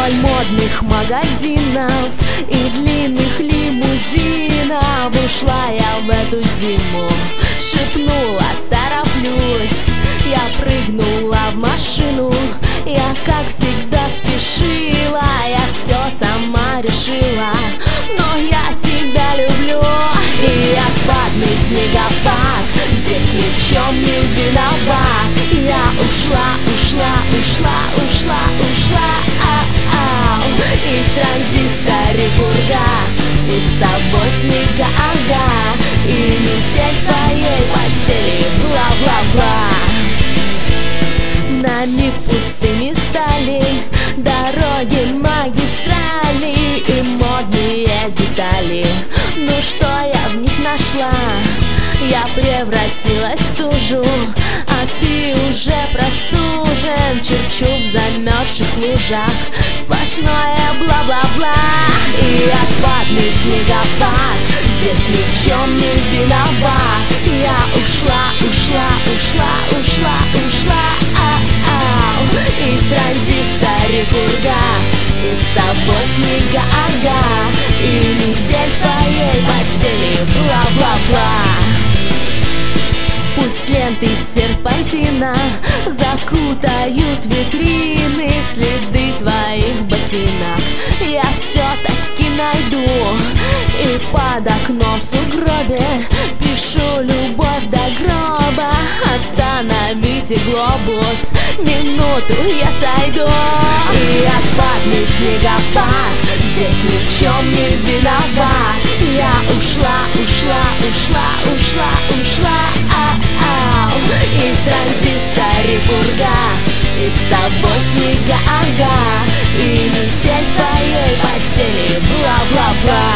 Вдоль модных магазинов и длинных лимузинов ушла я в эту зиму. Шепнула: тороплюсь. Я прыгнула в машину. Я, как всегда, спешила. Я все сама решила. Но я тебя люблю. И отпадный снегопад здесь ни в чем не виноват. Я ушла, ушла, ушла, ушла, ушла. И в транзисторе пурга, и с тобой снега, ага, и метель в твоей постели, бла-бла-бла. На миг пустыми стали дороги, магистрали и модные детали. Ну что я в них нашла? Я превратилась в стужу, а ты уже простужен. Черчу в замерзших лужах сплошное бла-бла-бла. И отпадный снегопад здесь ни в чем не виноват. Я ушла, ушла, ушла, ушла, ушла. И в транзисторе пурга, и с тобой снега, ага, и метель в твоей постели, бла-бла-бла. Пусть ленты серпантина закутают витрины, следы твоих ботинок я все-таки найду. И под окном в сугробе пишу любовь до гроба. Остановите глобус, минуту я сойду. И отпадный снегопад здесь ни в чем не виноват. Я ушла, ушла, ушла, ушла, ушла. И в транзисторе пурга, и с тобой снега, ага, и метель в твоей постели, бла-бла-бла.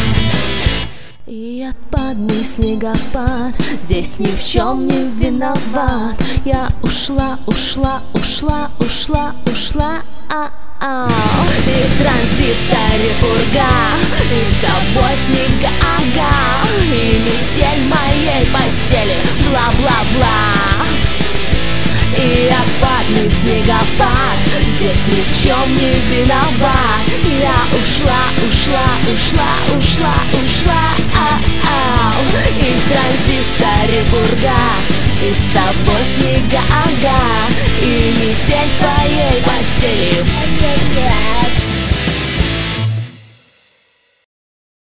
И отпадный снегопад здесь ни в чем не виноват. Я ушла, ушла, ушла, ушла, ушла. И в транзисторе пурга, и с тобой снега, ага, и метель моей постели, бла-бла-бла. И отпадный снегопад здесь ни в чем не виноват. Я ушла, ушла, ушла, ушла, ушла. И в транзисторе пурга,